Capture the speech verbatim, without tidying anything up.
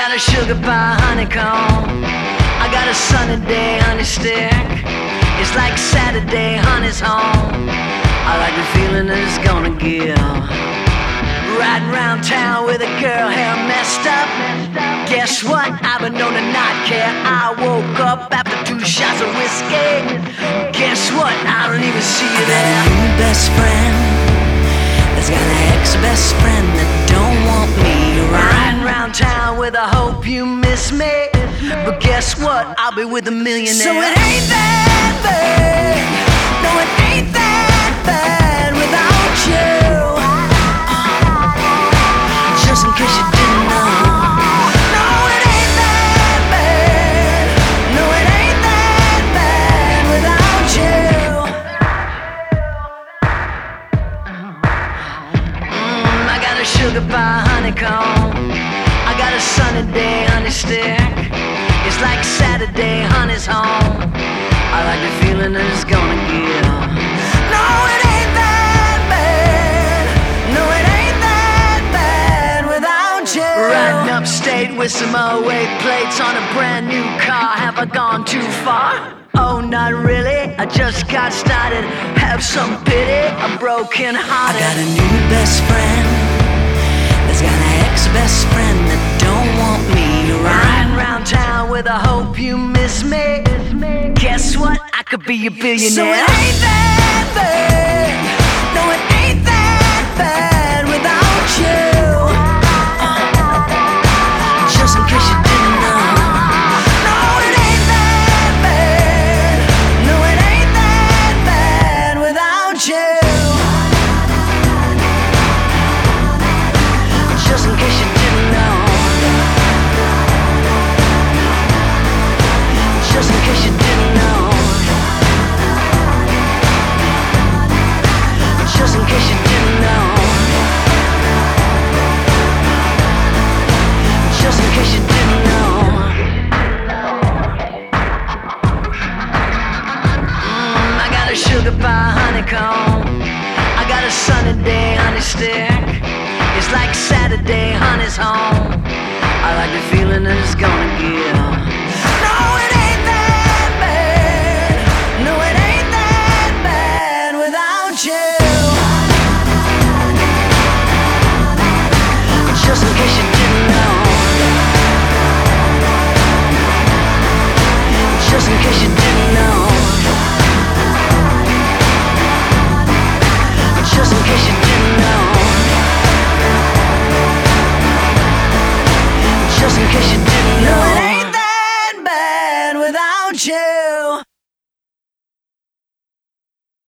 got a sugar pie honeycomb. I got a sunny day honey stick. It's like Saturday, honey's home. I like the feeling that it's gonna give. Riding around town with a girl hair messed up. Guess what? I've been known to not care. I woke up after two shots of whiskey. Guess what? I don't even see you there. I got a new best friend that's got an ex-best friend that don't want me around. Riding around town with a hope you miss me. But guess what? I'll be with a millionaire. So it ain't that bad. No, it ain't that bad without you. Just in case you didn't know. No, it ain't that bad. No, it ain't that bad without you. Mm, I got a sugar pie honeycomb. I got a sunny day honey stick. It's like Saturday, honey's home. I like the feeling that it's gonna give. No, it ain't that bad. No, it ain't that bad without you. Riding upstate with some oh eight plates on a brand new car. Have I gone too far? Oh, not really. I just got started. Have some pity. I'm broken hearted. I got a new best friend that's got an ex-best friend that don't want me around. Riding around town with a hope you miss me. Guess what? I could be a billionaire. So it ain't that bad. No, it ain't that bad without you. Just in case you didn't know. No, it ain't that bad. No, it ain't that bad without you. Just in case you didn't know. Just in case you didn't know. Just in case you didn't know. Just in case you didn't know. Mm, I got a sugar pie honeycomb. I got a sunny day honey stick. It's like Saturday, honey's home. I like the feeling that it's gonna give. No, it ain't that bad. No, it ain't that bad without you. Just in case you didn't know. Just in case you didn't know. Just in case you didn't know. Just in case you didn't know. No, it ain't that bad without you.